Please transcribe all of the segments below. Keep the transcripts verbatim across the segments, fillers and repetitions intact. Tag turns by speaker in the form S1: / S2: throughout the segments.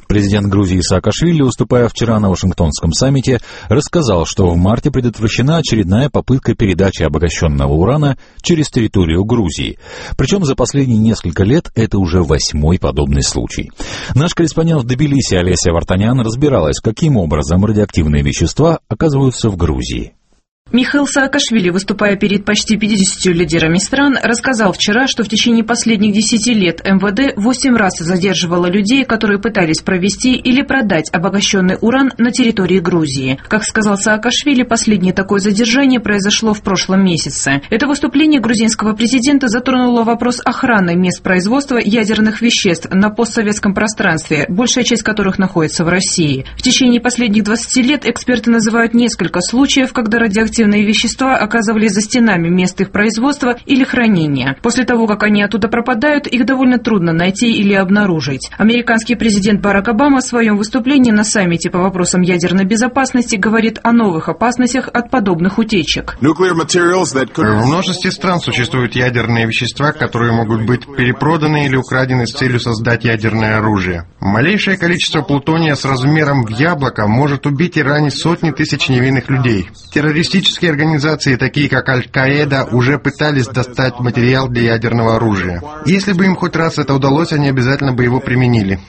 S1: Президент Грузии Саакашвили, выступая вчера на Вашингтонском саммите, рассказал, что в марте предотвращена очередная попытка передачи обогащенного урана через территорию Грузии. Причем за последние несколько лет это уже восьмой подобный случай. Наш корреспондент в Тбилиси Олеся Вартанян разбиралась, каким образом радиоактивные вещества оказываются в Грузии.
S2: Михаил Саакашвили, выступая перед почти пятьюдесятью лидерами стран, рассказал вчера, что в течение последних десяти лет эм вэ дэ восемь раз задерживало людей, которые пытались провести или продать обогащенный уран на территории Грузии. Как сказал Саакашвили, последнее такое задержание произошло в прошлом месяце. Это выступление грузинского президента затронуло вопрос охраны мест производства ядерных веществ на постсоветском пространстве, большая часть которых находится в России. В течение последних двадцати лет эксперты называют несколько случаев, когда радиоактивные вещества оказывались за стенами мест их производства или хранения. После того, как они оттуда пропадают, их довольно трудно найти или обнаружить. Американский президент Барак Обама в своем выступлении на саммите по вопросам ядерной безопасности говорит о новых опасностях от подобных утечек.
S3: В множестве стран существуют ядерные вещества, которые могут быть перепроданы или украдены с целью создать ядерное оружие. Малейшее количество плутония с размером в яблоко может убить и ранить сотни тысяч невинных людей. Террористические организации, такие как Аль-Каида, уже пытались достать материал для ядерного оружия. Если бы им хоть раз это удалось, они обязательно бы его применили.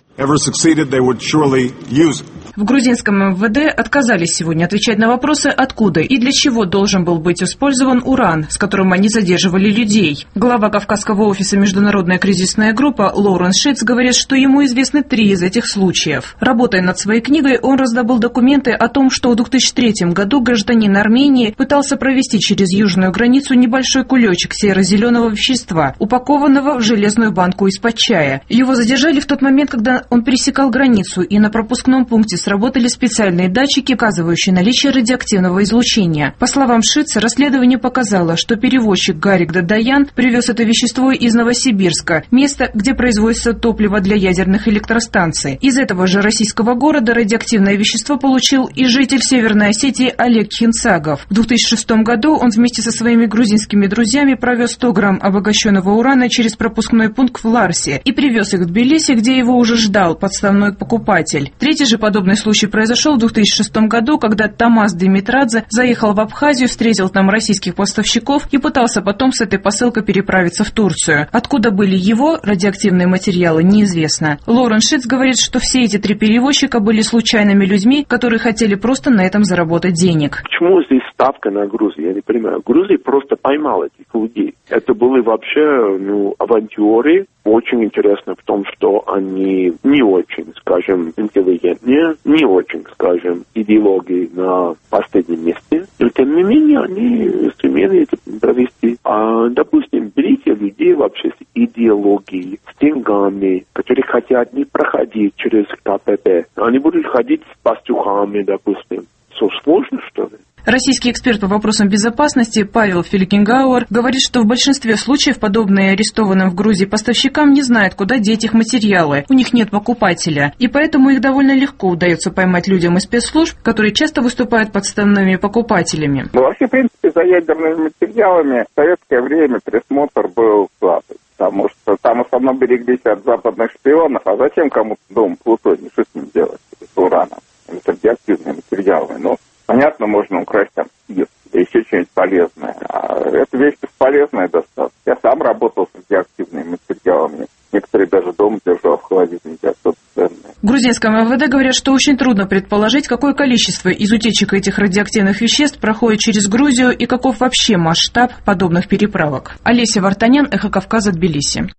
S2: В грузинском эм вэ дэ отказались сегодня отвечать на вопросы, откуда и для чего должен был быть использован уран, с которым они задерживали людей. Глава Кавказского офиса «Международная кризисная группа» Лоуренс Шитц говорит, что ему известны три из этих случаев. Работая над своей книгой, он раздобыл документы о том, что в две тысячи третьем году гражданин Армении пытался провести через южную границу небольшой кулечек серо-зеленого вещества, упакованного в железную банку из-под чая. Его задержали в тот момент, когда он пересекал границу, и на пропускном пункте сработали специальные датчики, указывающие наличие радиоактивного излучения. По словам Шитца, расследование показало, что перевозчик Гарик Дадаян привез это вещество из Новосибирска, место, где производится топливо для ядерных электростанций. Из этого же российского города радиоактивное вещество получил и житель Северной Осетии Олег Хинцагов. В две тысячи шестом году он вместе со своими грузинскими друзьями провез сто грамм обогащенного урана через пропускной пункт в Ларсе и привез их в Тбилиси, где его уже ждал подставной покупатель. Третий же подобный случай произошел в две тысячи шестом году, когда Томас Димитрадзе заехал в Абхазию, встретил там российских поставщиков и пытался потом с этой посылкой переправиться в Турцию. Откуда были его радиоактивные материалы, неизвестно. Лоуренс Шитц говорит, что все эти три перевозчика были случайными людьми, которые хотели просто на этом заработать денег.
S4: Почему здесь ставка на Грузию? Я не понимаю. Грузия просто поймала этих людей. Это были вообще ну, авантюры. Очень интересно в том, что они не очень, скажем, интеллигентные, не очень, скажем, идеологии на последнем месте. Но, тем не менее, они сумели это провести. А, допустим, берите людей вообще с идеологией, с деньгами, которые хотят не проходить через ка пэ пэ. Они будут ходить с пастухами, допустим. Что, сложно, что ли?
S2: Российский эксперт по вопросам безопасности Павел Феликенгауэр говорит, что в большинстве случаев подобные арестованным в Грузии поставщикам не знают, куда деть их материалы. У них нет покупателя. И поэтому их довольно легко удается поймать людям из спецслужб, которые часто выступают подставными покупателями.
S5: Ну, вообще, в принципе, за ядерными материалами в советское время присмотр был слабый. Потому что там в основном береглись от западных шпионов. А зачем кому-то дом плутоний? Что с ним делать? С ураном? Это радиоактивные материалы. Ну, понятно, можно украсть там спирт или еще что-нибудь полезное. А эта вещь бесполезная достаточно. Я сам работал с радиоактивными материалами. Некоторые даже дома держал в холодильнике, особо ценные.
S2: В грузинском эм вэ дэ говорят, что очень трудно предположить, какое количество из утечек этих радиоактивных веществ проходит через Грузию и каков вообще масштаб подобных переправок. Олеся Вартанян, Эхо Кавказа, Тбилиси.